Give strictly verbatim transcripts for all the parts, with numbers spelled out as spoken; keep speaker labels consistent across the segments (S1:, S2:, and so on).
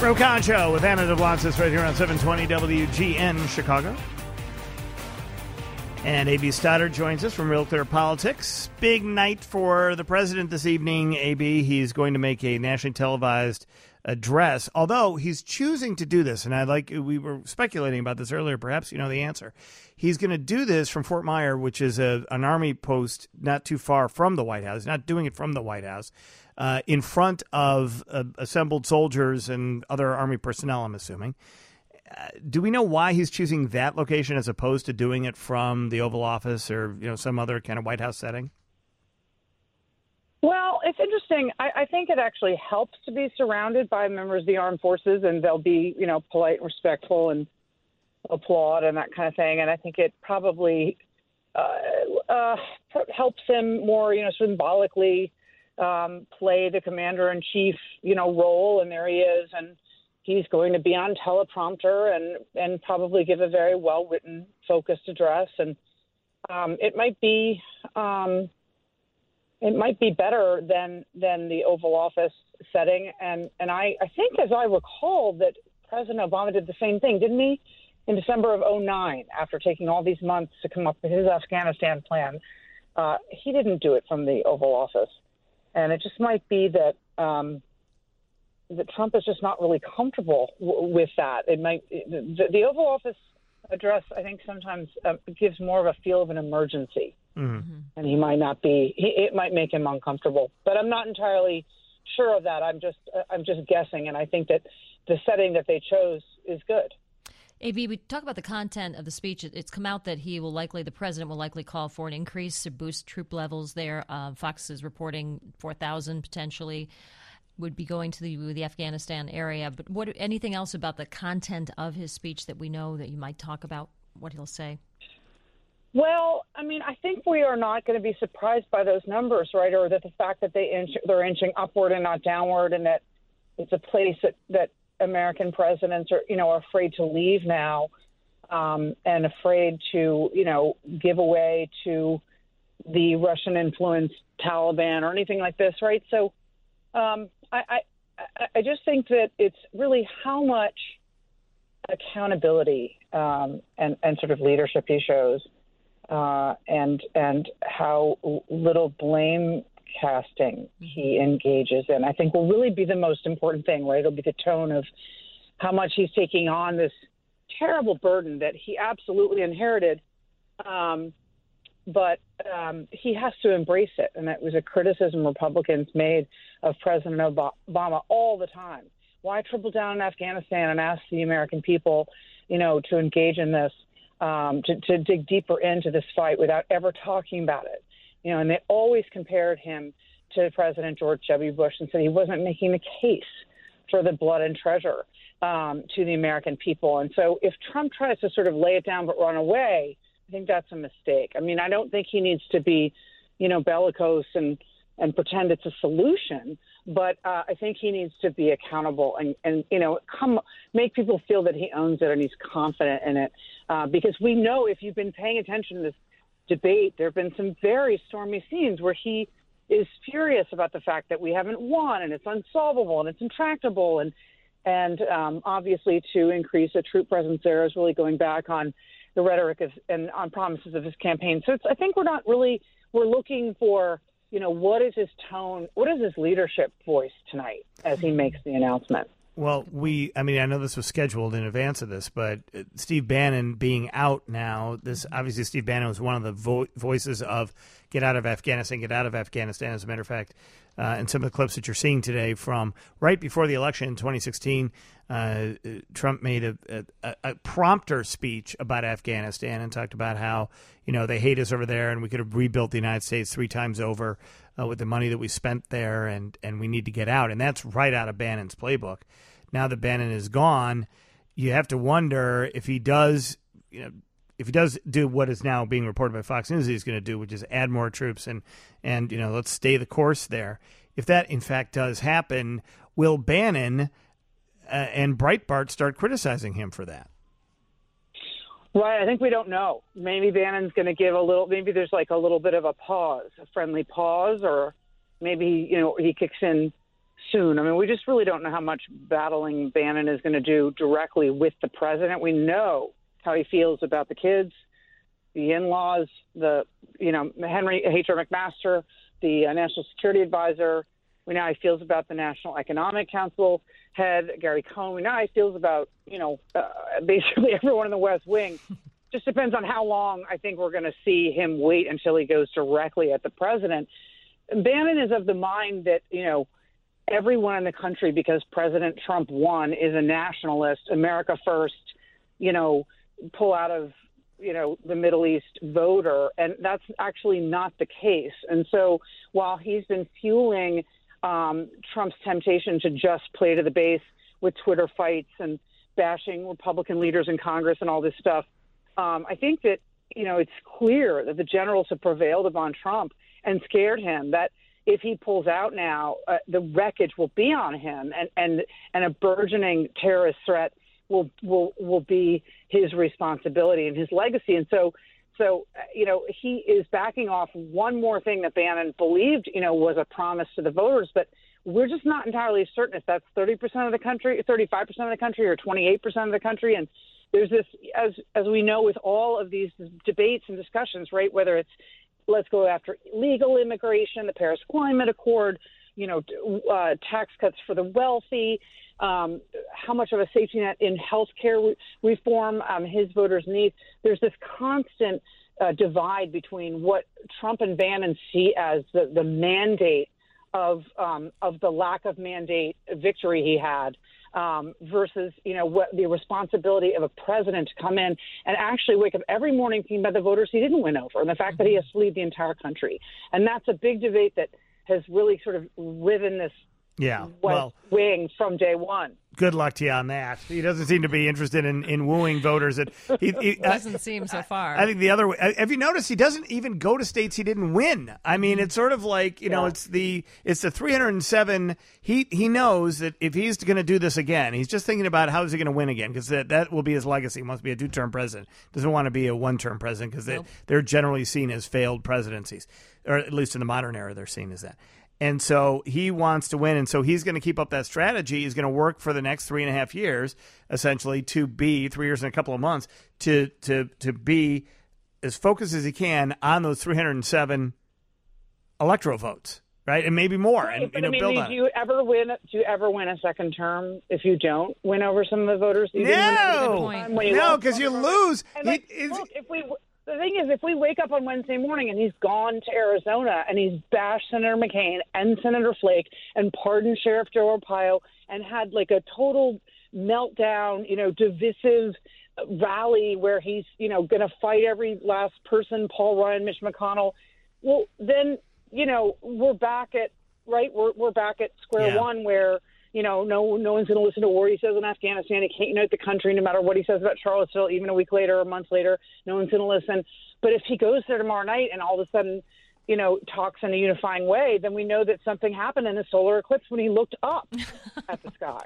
S1: Ro Khan Show with Anna DeBlancis right here on seven twenty W G N Chicago. And A B Stoddard joins us from Real Clear Politics. Big night for the president this evening, A B. He's going to make a nationally televised address, although he's choosing to do this, and I like we were speculating about this earlier. Perhaps you know the answer. He's going to do this from Fort Myer, which is a, an army post not too far from the White House. He's not doing it from the White House, uh, in front of uh, assembled soldiers and other army personnel, I'm assuming. Uh, do we know why he's choosing that location as opposed to doing it from the Oval Office or you know some other kind of White House setting?
S2: Well, it's interesting. I, I think it actually helps to be surrounded by members of the armed forces, and they'll be, you know, polite and respectful and applaud and that kind of thing. And I think it probably uh, uh, helps him more, you know, symbolically um, play the commander-in-chief, you know, role. And there he is, and he's going to be on teleprompter and, and probably give a very well-written, focused address. And um, it might be um, – It might be better than than the Oval Office setting. And, and I, I think, as I recall, that President Obama did the same thing, didn't he, in December of oh nine, after taking all these months to come up with his Afghanistan plan. Uh, he didn't do it from the Oval Office. And it just might be that um, that Trump is just not really comfortable w- with that. It might the, the Oval Office address, I think, sometimes uh, gives more of a feel of an emergency. Mm-hmm. And he might not be. He, it might make him uncomfortable, but I'm not entirely sure of that. I'm just. I'm just guessing, and I think that the setting that they chose is good.
S3: A B, we talk about the content of the speech. It's come out that he will likely, the president will likely call for an increase to boost troop levels there. Uh, Fox is reporting four thousand potentially would be going to the the Afghanistan area. But what anything else about the content of his speech that we know that you might talk about? What he'll say?
S2: Well, I mean, I think we are not going to be surprised by those numbers, right? Or that the fact that they inch, they're inching upward and not downward, and that it's a place that, that American presidents are, you know, are afraid to leave now, um, and afraid to, you know, give away to the Russian-influenced Taliban or anything like this, right? So um, I, I, I just think that it's really how much accountability um, and, and sort of leadership he shows. Uh, and and how little blame casting he engages in, I think, will really be the most important thing, right? It'll be the tone of how much he's taking on this terrible burden that he absolutely inherited, um, but um, he has to embrace it. And that was a criticism Republicans made of President Obama all the time. Why triple down in Afghanistan and ask the American people, you know, to engage in this? Um, to, to dig deeper into this fight without ever talking about it. You know, and they always compared him to President George W. Bush and said he wasn't making the case for the blood and treasure um, to the American people. And so if Trump tries to sort of lay it down but run away, I think that's a mistake. I mean, I don't think he needs to be, you know, bellicose and, and pretend it's a solution. But uh, I think he needs to be accountable and, and, you know, come make people feel that he owns it and he's confident in it. Uh, because we know, if you've been paying attention to this debate, there have been some very stormy scenes where he is furious about the fact that we haven't won and it's unsolvable and it's intractable. And, and um, obviously to increase a troop presence there is really going back on the rhetoric of, and on promises of his campaign. So it's, I think we're not really we're looking for, you know, what is his tone? What is his leadership voice tonight as he makes the announcement?
S1: Well, we, I mean, I know this was scheduled in advance of this, but Steve Bannon being out now, this obviously Steve Bannon was one of the vo- voices of get out of Afghanistan, get out of Afghanistan, as a matter of fact. Uh, and some of the clips that you're seeing today from right before the election in twenty sixteen, uh, Trump made a, a, a prompter speech about Afghanistan and talked about how, you know, they hate us over there and we could have rebuilt the United States three times over uh, with the money that we spent there, and, and we need to get out. And that's right out of Bannon's playbook. Now that Bannon is gone, you have to wonder if he does, you know, if he does do what is now being reported by Fox News he's going to do, which is add more troops and, and, you know, let's stay the course there. If that, in fact, does happen, will Bannon uh, and Breitbart start criticizing him for that?
S2: Right. I think we don't know. Maybe Bannon's going to give a little, maybe there's like a little bit of a pause, a friendly pause, or maybe, you know, he kicks in soon. I mean, we just really don't know how much battling Bannon is going to do directly with the president. We know how he feels about the kids, the in-laws, the, you know, Henry H R. McMaster, the uh, National Security Advisor. We know how he feels about the National Economic Council head, Gary Cohn. We know how he feels about, you know, uh, basically everyone in the West Wing. Just depends on how long I think we're going to see him wait until he goes directly at the president. Bannon is of the mind that, you know, everyone in the country, because President Trump won, is a nationalist, America first, you know, pull out of, you know, the Middle East voter. And that's actually not the case. And so while he's been fueling um, Trump's temptation to just play to the base with Twitter fights and bashing Republican leaders in Congress and all this stuff, um, I think that, you know, it's clear that the generals have prevailed upon Trump and scared him, that if he pulls out now, uh, the wreckage will be on him, and, and, and a burgeoning terrorist threat will will will be his responsibility and his legacy. And so, so you know, he is backing off one more thing that Bannon believed, you know, was a promise to the voters, but we're just not entirely certain if that's thirty percent of the country, thirty-five percent of the country, or twenty-eight percent of the country. And there's this, as as we know, with all of these debates and discussions, right, whether it's let's go after legal immigration, the Paris Climate Accord, you know, uh, tax cuts for the wealthy, um, how much of a safety net in health care re- reform um, his voters need. There's this constant uh, divide between what Trump and Bannon see as the, the mandate of um, of the lack of mandate victory he had um, versus, you know, what the responsibility of a president to come in and actually wake up every morning thinking about the voters he didn't win over and the fact that he has to lead the entire country. And that's a big debate that has really sort of riven this
S1: yeah,
S2: West
S1: well,
S2: Wing from day one.
S1: Good luck to you on that. He doesn't seem to be interested in, in wooing voters. That he, he
S3: doesn't I, seem so far.
S1: I think the other way. Have you noticed he doesn't even go to states he didn't win? I mean, it's sort of like, you yeah. know, it's the it's the three hundred seven. He he knows that if he's going to do this again, he's just thinking about how is he going to win again, because that, that will be his legacy. He wants to be a two term president. Doesn't want to be a one term president because they, nope. they're generally seen as failed presidencies, or at least in the modern era, they're seen as that. And so he wants to win, and so he's going to keep up that strategy. He's going to work for the next three and a half years, essentially, to be three years and a couple of months to to to be as focused as he can on those three hundred seven electoral votes, right, and maybe more.
S2: Right,
S1: and
S2: but
S1: you know,
S2: I mean,
S1: build
S2: do,
S1: on
S2: do you ever win? Do you ever win a second term if you don't win over some of the voters? You
S1: no, no, because you lose.
S2: And like,
S1: he,
S2: look, if we. The thing is, if we wake up on Wednesday morning and he's gone to Arizona and he's bashed Senator McCain and Senator Flake and pardoned Sheriff Joe Arpaio and had like a total meltdown, you know, divisive rally where he's, you know, going to fight every last person, Paul Ryan, Mitch McConnell, well, then, you know, we're back at, right, we're, we're back at square
S1: yeah.
S2: one where, you know, no no one's going to listen to what he says in Afghanistan. He can't unite the country no matter what he says about Charlottesville, even a week later or months later. No one's going to listen. But if he goes there tomorrow night and all of a sudden, you know, talks in a unifying way, then we know that something happened in the solar eclipse when he looked up at the sky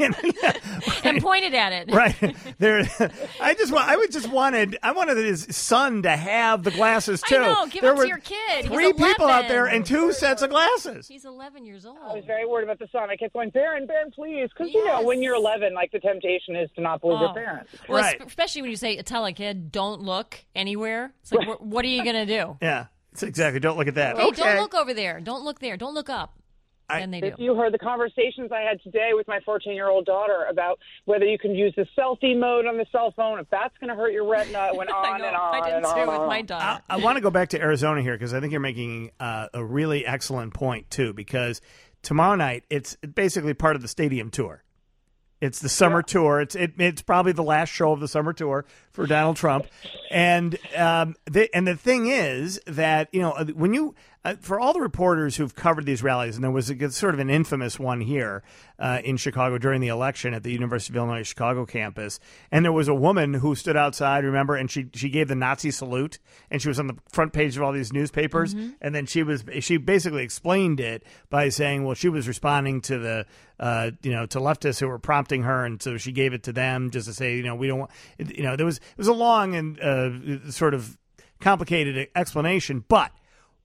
S3: and pointed at it.
S1: Right there, I just want. I would just wanted. I wanted his son to have the glasses too.
S3: I know. Give
S1: there
S3: them
S1: were
S3: to your kid.
S1: Three
S3: He's
S1: people
S3: eleven.
S1: out there and two sets of glasses.
S3: He's eleven years old.
S2: I was very worried about the son. I kept going, Barron, Barron, please, because
S3: yes.
S2: you know when you're eleven, like the temptation is to not believe
S3: oh.
S2: your parents.
S3: Well,
S1: right.
S3: especially when you say tell a kid don't look anywhere. It's like, right. what are you going to do?
S1: Yeah. Exactly. Don't look at that.
S3: Hey,
S1: okay.
S3: don't look over there. Don't look there. Don't look up.
S1: I,
S3: and they do.
S2: If you heard the conversations I had today with my fourteen-year-old daughter about whether you can use the selfie mode on the cell phone, if that's going to hurt your retina, it went on
S3: I know.
S2: and on
S3: I did
S2: and
S3: too
S2: on.
S3: with my daughter.
S1: I, I want to go back to Arizona here because I think you're making uh, a really excellent point too. Because tomorrow night it's basically part of the stadium tour. It's the summer yeah. tour. It's it, it's probably the last show of the summer tour for Donald Trump, and um, the, and the thing is that you know when you uh, for all the reporters who've covered these rallies, and there was a sort of an infamous one here uh, in Chicago during the election at the University of Illinois Chicago campus, and there was a woman who stood outside, remember, and she she gave the Nazi salute, and she was on the front page of all these newspapers, mm-hmm. and then she was she basically explained it by saying, well, she was responding to the uh, you know to leftists who were prompting her, and so she gave it to them just to say, you know, we don't want, you know, there was it was a long and uh, sort of complicated explanation, but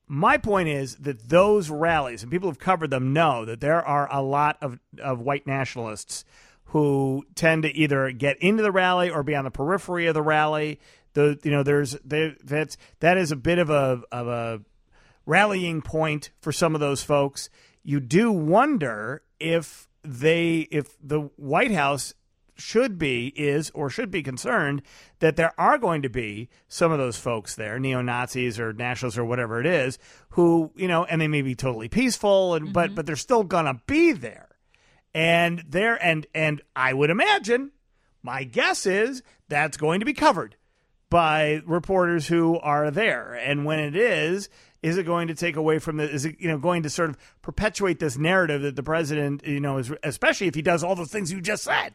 S1: my point is that those rallies, and people who've covered them know that there are a lot of, of white nationalists who tend to either get into the rally or be on the periphery of the rally. The you know there's there, that's that is a bit of a of a rallying point for some of those folks. You do wonder if they if the White House should be, is, or should be concerned that there are going to be some of those folks there, neo-Nazis or nationalists or whatever it is, who, you know, and they may be totally peaceful, and mm-hmm. but but they're still going to be there. And there, and and I would imagine, my guess is that's going to be covered by reporters who are there. And when it is, is it going to take away from the, is it, you know, going to sort of perpetuate this narrative that the president, you know, is, especially if he does all those things you just said?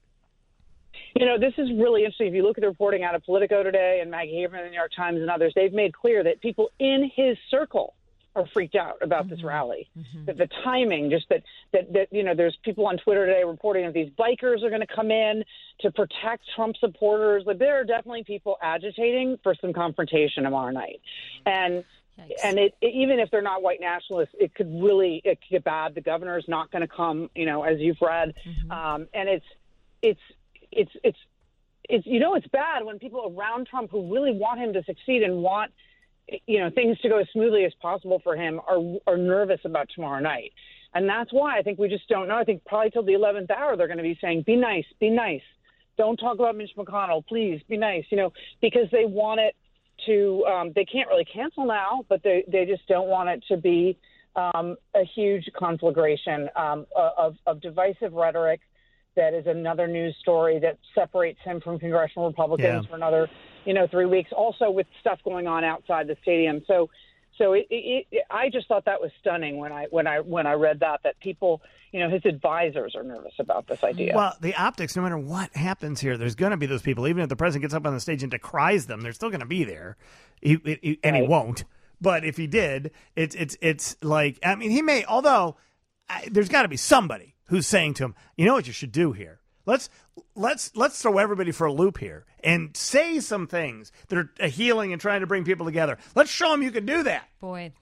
S2: You know, this is really interesting. If you look at the reporting out of Politico today and Maggie Haberman in the New York Times and others, they've made clear that people in his circle are freaked out about mm-hmm. this rally. Mm-hmm. That the timing, just that, that, that, you know, there's people on Twitter today reporting that these bikers are going to come in to protect Trump supporters. Like, there are definitely people agitating for some confrontation tomorrow night. And Yikes. and it, it, even if they're not white nationalists, it could really it could get bad. The governor's not going to come, you know, as you've read. Mm-hmm. Um, and it's it's it's it's it's you know, it's bad when people around Trump who really want him to succeed and want, you know, things to go as smoothly as possible for him are are nervous about tomorrow night. And that's why I think we just don't know. I think probably till the eleventh hour they're going to be saying, be nice, be nice. Don't talk about Mitch McConnell. Please be nice, you know, because they want it to um, they can't really cancel now, but they, they just don't want it to be um, a huge conflagration um, of, of divisive rhetoric. That is another news story that separates him from congressional Republicans yeah. for another, you know, three weeks. Also with stuff going on outside the stadium. So, so it, it, it, I just thought that was stunning when I when I when I read that that people, you know, his advisors are nervous about this idea.
S1: Well, the optics, no matter what happens here, there's going to be those people. Even if the president gets up on the stage and decries them, they're still going to be there, he, he, and right. he won't. But if he did, it's it's it's like, I mean, he may. Although I, there's got to be somebody who's saying to him, you know what you should do here? Let's let's let's throw everybody for a loop here and say some things that are healing and trying to bring people together. Let's show them you can do that.
S3: Boy,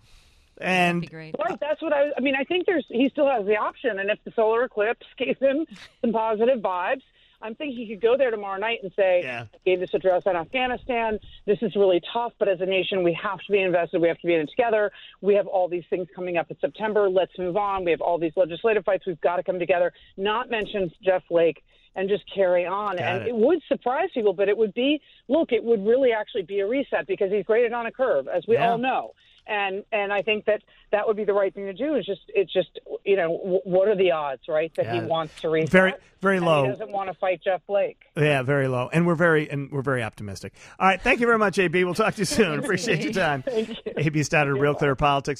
S1: and
S3: that'd be great.
S2: Right, that's what I. I mean, I think there's he still has the option, and if the solar eclipse gave him some positive vibes, I'm thinking he could go there tomorrow night and say,
S1: yeah.
S2: I gave this address on Afghanistan. This is really tough, but as a nation, we have to be invested. We have to be in it together. We have all these things coming up in September. Let's move on. We have all these legislative fights. We've got to come together. Not mention Jeff Flake and just carry on.
S1: Got
S2: and
S1: it.
S2: it would surprise people, but it would be, look, it would really actually be a reset because he's graded on a curve, as we
S1: yeah.
S2: all know. And and I think that that would be the right thing to do. Is just it's just you know w- what are the odds, right, that
S1: yeah.
S2: he wants to reset?
S1: Very very
S2: and
S1: low.
S2: He doesn't want to fight Jeff Flake.
S1: Yeah, very low, and we're very and we're very optimistic. All right, thank you very much, A B. We'll talk to you soon. Appreciate your time.
S2: Thank you.
S1: A B Stoddard, Real Clear Politics.